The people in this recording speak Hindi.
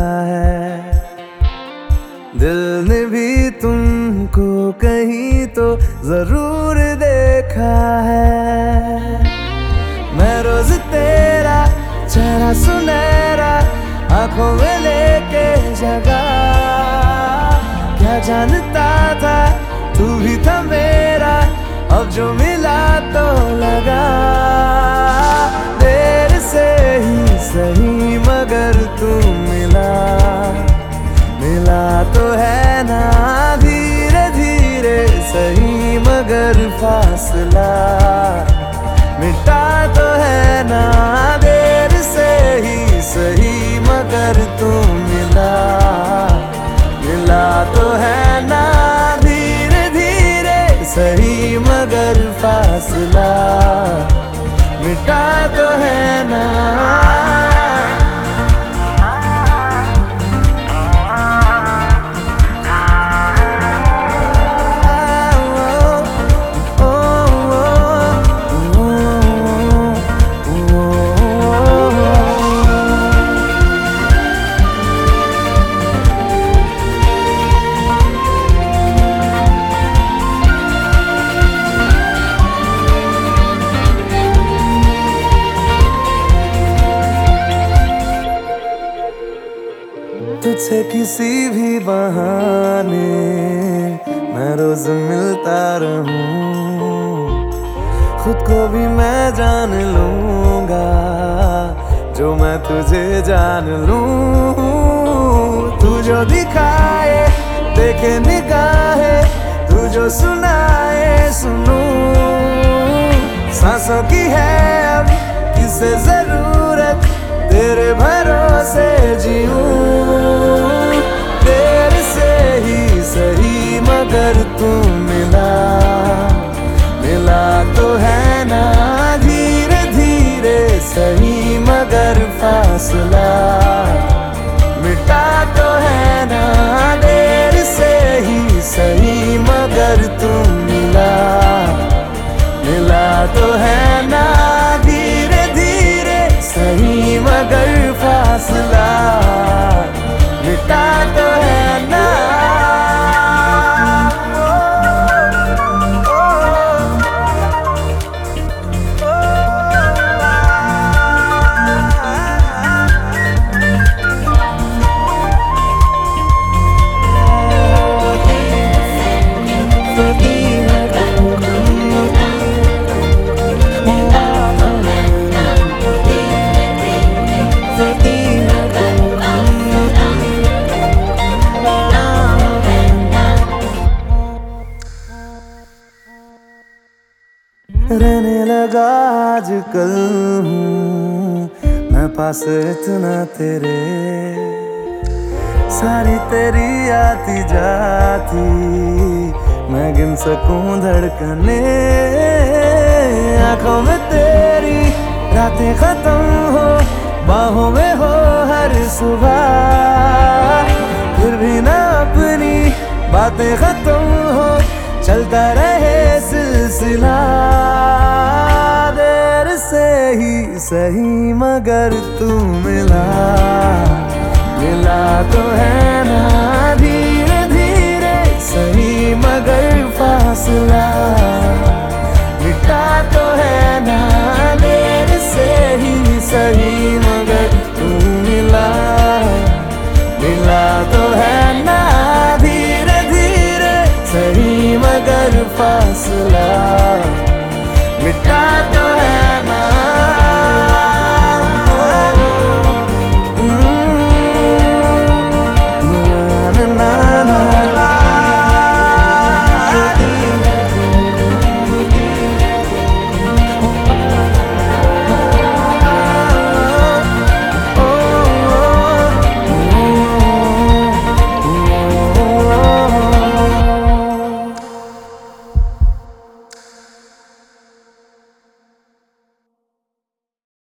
है। दिल ने भी तुमको कहीं तो जरूर देखा है। मैं रोज तेरा चेहरा सुनहरा आंखों में लेके जगा, क्या जानता था तू भी था मेरा, अब जो मिला तो लगा। देर से ही सही मगर तू मिला, मिला तो है ना धीरे धीरे सही मगर फासला मिटा तो है ना। देर से ही सही मगर तू मिला, मिला तो है ना धीरे धीरे सही मगर फासला मिटा तो है ना। तुझसे किसी भी बहाने मैं रोज मिलता रहूं, खुद को भी मैं जान लूंगा जो मैं तुझे जान लूं। तू जो दिखाए देखे निगाहे, तू जो सुनाए सुनूं। सांसों की है अब किसे जरूरत, तेरे भरोसे जीऊं। देर से ही सही मगर तू मिला, मिला तो है ना धीरे धीरे सही मगर फासला मिटा तो है ना। देर से ही सही मगर तू मिला, मिला तो है ना धीरे धीरे सही मगर फासला मिटा तो है ना। रहने लगा आजकल हूँ मैं पास इतना तेरे, सारी तेरी आती जाती मैं गिन सकूं धड़कने। आंखों में तेरी रातें खत्म हो, बाहों में हो हर सुबह, फिर भी ना अपनी बातें खत्म हो, चलता रहे सिलसिला। देर से ही सही मगर तू मिला, मिला तो है ना धीरे धीरे सही मगर फासला मिटा तो है ना। देर से ही सही मगर तू मिला, मिला तो है ना धीरे धीरे सही मगर फासला